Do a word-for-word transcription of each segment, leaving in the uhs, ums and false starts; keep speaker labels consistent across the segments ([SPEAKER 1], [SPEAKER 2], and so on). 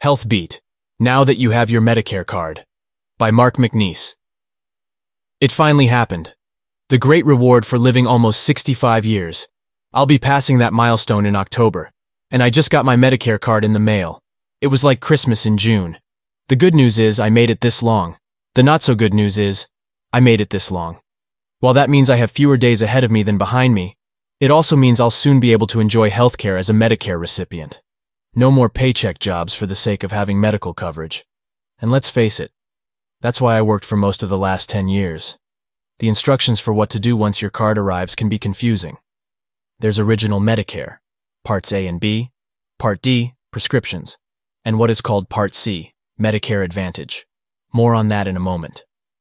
[SPEAKER 1] Health Beat, Now That You Have Your Medicare Card, by Mark McNeese. It finally happened. The great reward for living almost sixty-five years. I'll be passing that milestone in October, and I just got my Medicare card in the mail. It was like Christmas in June. The good news is I made it this long. The not so good news is I made it this long. While that means I have fewer days ahead of me than behind me, it also means I'll soon be able to enjoy healthcare as a Medicare recipient. No more paycheck jobs for the sake of having medical coverage. And let's face it, that's why I worked for most of the last ten years. The instructions for what to do once your card arrives can be confusing. There's Original Medicare, Parts A and B, Part D, Prescriptions, and what is called Part C, Medicare Advantage. More on that in a moment.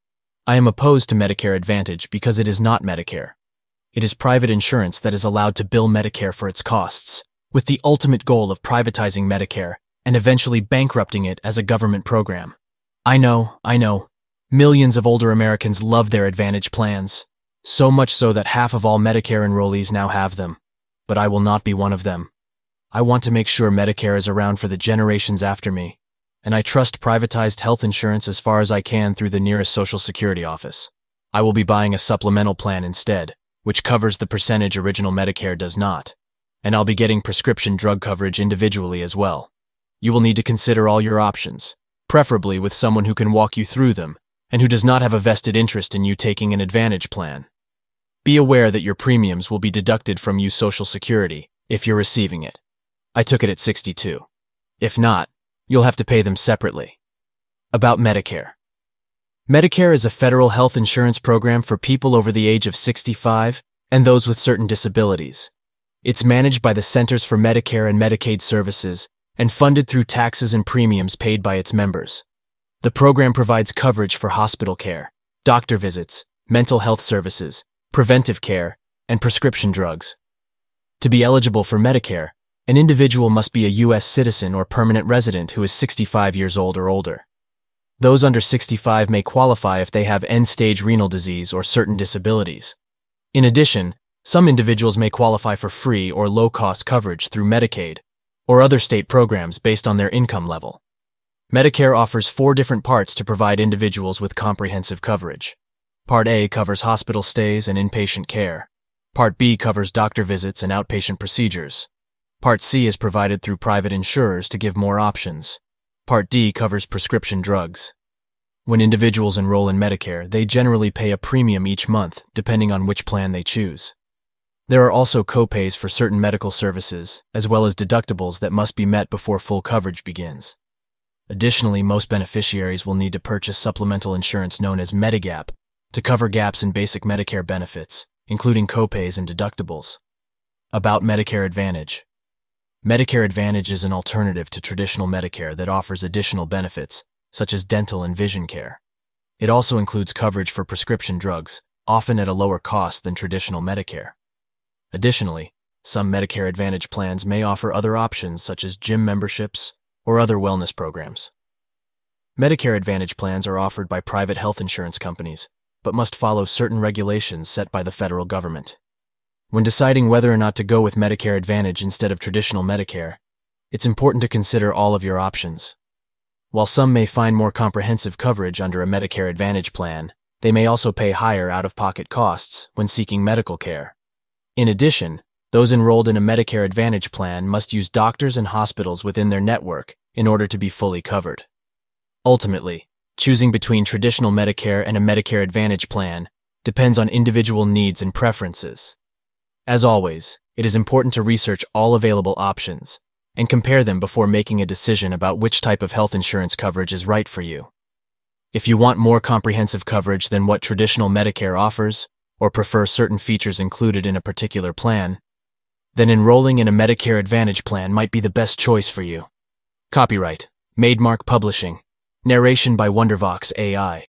[SPEAKER 1] I am opposed to Medicare Advantage because it is not Medicare. It is private insurance that is allowed to bill Medicare for its costs, with the ultimate goal of privatizing Medicare and eventually bankrupting it as a government program. I know, I know. Millions of older Americans love their Advantage plans, so much so that half of all Medicare enrollees now have them. But I will not be one of them. I want to make sure Medicare is around for the generations after me, and I trust privatized health insurance as far as I can through the nearest Social Security office. I will be buying a supplemental plan instead, which covers the percentage Original Medicare does not, and I'll be getting prescription drug coverage individually as well. You will need to consider all your options, preferably with someone who can walk you through them and who does not have a vested interest in you taking an Advantage plan. Be aware that your premiums will be deducted from you Social Security if you're receiving it. I took it at sixty-two. If not, you'll have to pay them separately. About Medicare. Medicare is a federal health insurance program for people over the age of sixty-five and those with certain disabilities. It's managed by the Centers for Medicare and Medicaid Services and funded through taxes and premiums paid by its members. The program provides coverage for hospital care, doctor visits, mental health services, preventive care, and prescription drugs. To be eligible for Medicare, an individual must be a U S citizen or permanent resident who is sixty-five years old or older. Those under sixty-five may qualify if they have end-stage renal disease or certain disabilities. In addition, some individuals may qualify for free or low-cost coverage through Medicaid or other state programs based on their income level. Medicare offers four different parts to provide individuals with comprehensive coverage. Part A covers hospital stays and inpatient care. Part B covers doctor visits and outpatient procedures. Part C is provided through private insurers to give more options. Part D covers prescription drugs. When individuals enroll in Medicare, they generally pay a premium each month, depending on which plan they choose. There are also co-pays for certain medical services, as well as deductibles that must be met before full coverage begins. Additionally, most beneficiaries will need to purchase supplemental insurance known as Medigap to cover gaps in basic Medicare benefits, including co-pays and deductibles. About Medicare Advantage. Medicare Advantage is an alternative to traditional Medicare that offers additional benefits, such as dental and vision care. It also includes coverage for prescription drugs, often at a lower cost than traditional Medicare. Additionally, some Medicare Advantage plans may offer other options such as gym memberships or other wellness programs. Medicare Advantage plans are offered by private health insurance companies, but must follow certain regulations set by the federal government. When deciding whether or not to go with Medicare Advantage instead of traditional Medicare, it's important to consider all of your options. While some may find more comprehensive coverage under a Medicare Advantage plan, they may also pay higher out-of-pocket costs when seeking medical care. In addition, those enrolled in a Medicare Advantage plan must use doctors and hospitals within their network in order to be fully covered. Ultimately, choosing between traditional Medicare and a Medicare Advantage plan depends on individual needs and preferences. As always, it is important to research all available options and compare them before making a decision about which type of health insurance coverage is right for you. If you want more comprehensive coverage than what traditional Medicare offers, or prefer certain features included in a particular plan, then enrolling in a Medicare Advantage plan might be the best choice for you. Copyright, Mademark Publishing. Narration by Wondervox A I.